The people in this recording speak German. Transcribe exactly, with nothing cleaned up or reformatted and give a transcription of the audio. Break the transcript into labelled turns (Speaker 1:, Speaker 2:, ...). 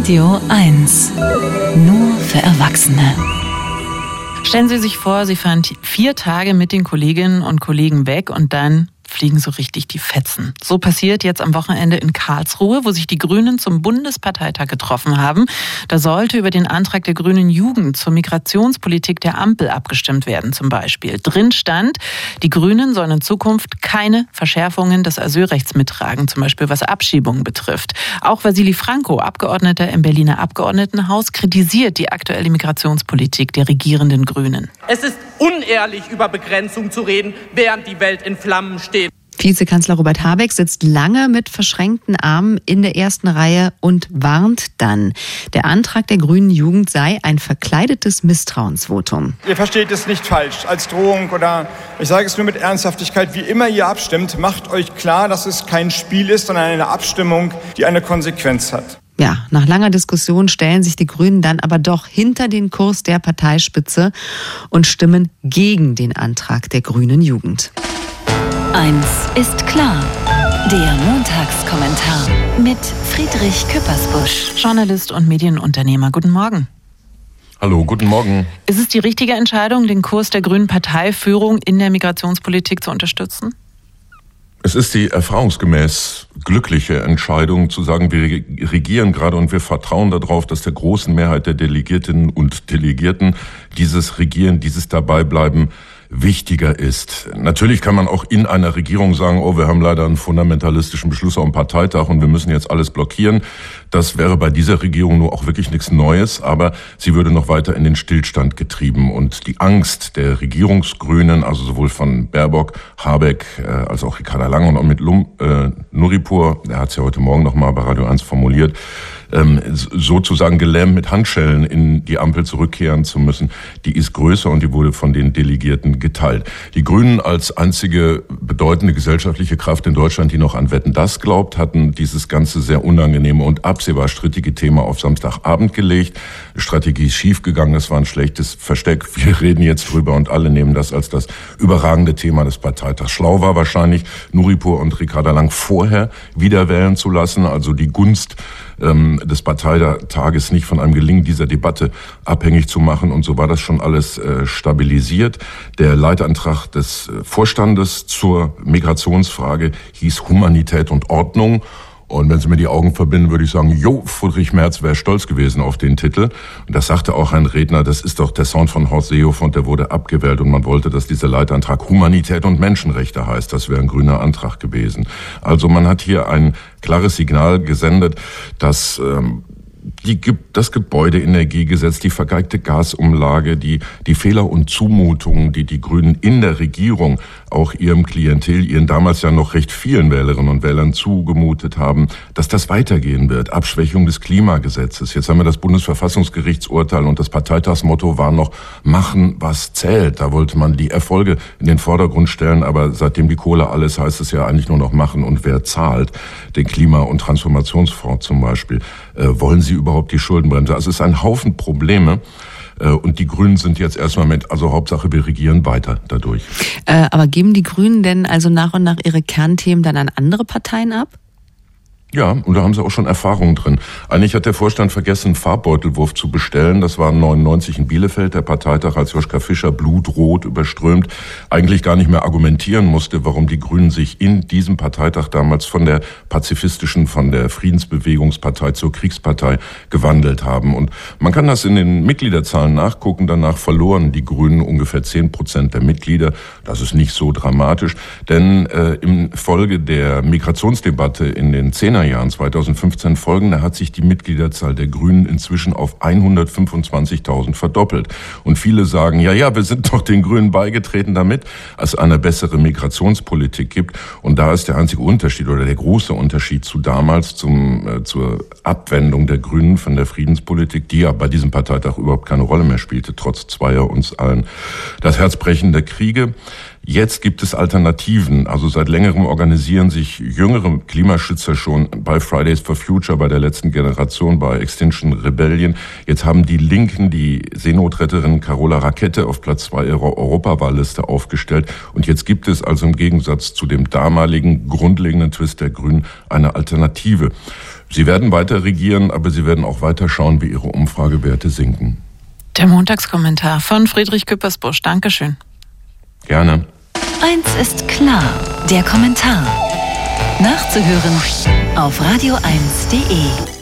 Speaker 1: Radio eins. Nur für Erwachsene. Stellen Sie sich vor, Sie fahren vier Tage mit den Kolleginnen und Kollegen weg und dann fliegen so richtig die Fetzen. So passiert jetzt am Wochenende in Karlsruhe, wo sich die Grünen zum Bundesparteitag getroffen haben. Da sollte über den Antrag der grünen Jugend zur Migrationspolitik der Ampel abgestimmt werden zum Beispiel. Drin stand, die Grünen sollen in Zukunft keine Verschärfungen des Asylrechts mittragen, zum Beispiel was Abschiebungen betrifft. Auch Wassily Franco, Abgeordneter im Berliner Abgeordnetenhaus, kritisiert die aktuelle Migrationspolitik der regierenden Grünen.
Speaker 2: Es ist unehrlich, über Begrenzung zu reden, während die Welt in Flammen steht.
Speaker 3: Vizekanzler Robert Habeck sitzt lange mit verschränkten Armen in der ersten Reihe und warnt dann. Der Antrag der grünen Jugend sei ein verkleidetes Misstrauensvotum.
Speaker 4: Ihr versteht es nicht falsch, als Drohung oder ich sage es nur mit Ernsthaftigkeit. Wie immer ihr abstimmt, macht euch klar, dass es kein Spiel ist, sondern eine Abstimmung, die eine Konsequenz hat.
Speaker 3: Ja, nach langer Diskussion stellen sich die Grünen dann aber doch hinter den Kurs der Parteispitze und stimmen gegen den Antrag der grünen Jugend.
Speaker 1: Eins ist klar. Der Montagskommentar mit Friedrich Küppersbusch, Journalist und Medienunternehmer. Guten Morgen.
Speaker 5: Hallo, guten Morgen.
Speaker 1: Ist es die richtige Entscheidung, den Kurs der grünen Parteiführung in der Migrationspolitik zu unterstützen?
Speaker 5: Es ist die erfahrungsgemäß glückliche Entscheidung zu sagen, wir regieren gerade und wir vertrauen darauf, dass der großen Mehrheit der Delegiertinnen und Delegierten dieses Regieren, dieses Dabeibleiben wichtiger ist. Natürlich kann man auch in einer Regierung sagen, oh, wir haben leider einen fundamentalistischen Beschluss am Parteitag und wir müssen jetzt alles blockieren. Das wäre bei dieser Regierung nur auch wirklich nichts Neues, aber sie würde noch weiter in den Stillstand getrieben. Und die Angst der Regierungsgrünen, also sowohl von Baerbock, Habeck äh, als auch Ricarda Lang und auch mit Lum, äh, Nuripur, der hat es ja heute Morgen nochmal bei Radio eins formuliert, ähm, sozusagen gelähmt mit Handschellen in die Ampel zurückkehren zu müssen, die ist größer und die wurde von den Delegierten geteilt. Die Grünen als einzige bedeutende gesellschaftliche Kraft in Deutschland, die noch an Wetten, das glaubt, hatten dieses ganze sehr unangenehme und absehbar strittige Thema auf Samstagabend gelegt. Die Strategie ist schiefgegangen, es war ein schlechtes Versteck. Wir reden jetzt drüber und alle nehmen das als das überragende Thema des Parteitags. Schlau war wahrscheinlich, Nuripur und Ricarda Lang vorher wieder wählen zu lassen, also die Gunst ähm, des Parteitages nicht von einem Gelingen dieser Debatte abhängig zu machen. Und so war das schon alles äh, stabilisiert. Der Leitantrag des Vorstandes zur Migrationsfrage hieß Humanität und Ordnung. Und wenn Sie mir die Augen verbinden, würde ich sagen, jo, Friedrich Merz wäre stolz gewesen auf den Titel. Und das sagte auch ein Redner, das ist doch der Sound von Horst Seehofer und der wurde abgewählt. Und man wollte, dass dieser Leitantrag Humanität und Menschenrechte heißt. Das wäre ein grüner Antrag gewesen. Also man hat hier ein klares Signal gesendet, dass ähm, Die, das Gebäudeenergiegesetz, die vergeigte Gasumlage, die, die Fehler und Zumutungen, die die Grünen in der Regierung auch ihrem Klientel, ihren damals ja noch recht vielen Wählerinnen und Wählern zugemutet haben, dass das weitergehen wird. Abschwächung des Klimagesetzes. Jetzt haben wir das Bundesverfassungsgerichtsurteil und das Parteitagsmotto war noch, machen, was zählt. Da wollte man die Erfolge in den Vordergrund stellen, aber seitdem die Kohle alles, heißt es ja eigentlich nur noch machen und wer zahlt. Den Klima- und Transformationsfonds zum Beispiel. Äh, wollen Sie überhaupt die Schuldenbremse? Also es ist ein Haufen Probleme. Und die Grünen sind jetzt erstmal mit, also Hauptsache wir regieren weiter dadurch.
Speaker 3: Äh, aber geben die Grünen denn also nach und nach ihre Kernthemen dann an andere Parteien ab?
Speaker 5: Ja, und da haben sie auch schon Erfahrungen drin. Eigentlich hat der Vorstand vergessen, einen Farbbeutelwurf zu bestellen. Das war neunundneunzig in Bielefeld, der Parteitag, als Joschka Fischer blutrot überströmt eigentlich gar nicht mehr argumentieren musste, warum die Grünen sich in diesem Parteitag damals von der pazifistischen, von der Friedensbewegungspartei zur Kriegspartei gewandelt haben. Und man kann das in den Mitgliederzahlen nachgucken. Danach verloren die Grünen ungefähr zehn Prozent der Mitglieder. Das ist nicht so dramatisch, denn äh, in Folge der Migrationsdebatte in den zehner Jahren zweitausendfünfzehn folgende hat sich die Mitgliederzahl der Grünen inzwischen auf hundertfünfundzwanzigtausend verdoppelt. Und viele sagen, ja, ja, wir sind doch den Grünen beigetreten, damit es eine bessere Migrationspolitik gibt. Und da ist der einzige Unterschied oder der große Unterschied zu damals, zum, äh, zur Abwendung der Grünen von der Friedenspolitik, die ja bei diesem Parteitag überhaupt keine Rolle mehr spielte, trotz zweier uns allen das Herzbrechen der Kriege. Jetzt gibt es Alternativen. Also seit längerem organisieren sich jüngere Klimaschützer schon bei Fridays for Future, bei der letzten Generation, bei Extinction Rebellion. Jetzt haben die Linken die Seenotretterin Carola Rakete auf Platz zwei ihrer Europawahlliste aufgestellt. Und jetzt gibt es also im Gegensatz zu dem damaligen grundlegenden Twist der Grünen eine Alternative. Sie werden weiter regieren, aber Sie werden auch weiter schauen, wie Ihre Umfragewerte sinken.
Speaker 1: Der Montagskommentar von Friedrich Küppersbusch. Dankeschön.
Speaker 5: Gerne.
Speaker 6: Eins ist klar, der Kommentar. Nachzuhören auf radio eins punkt de.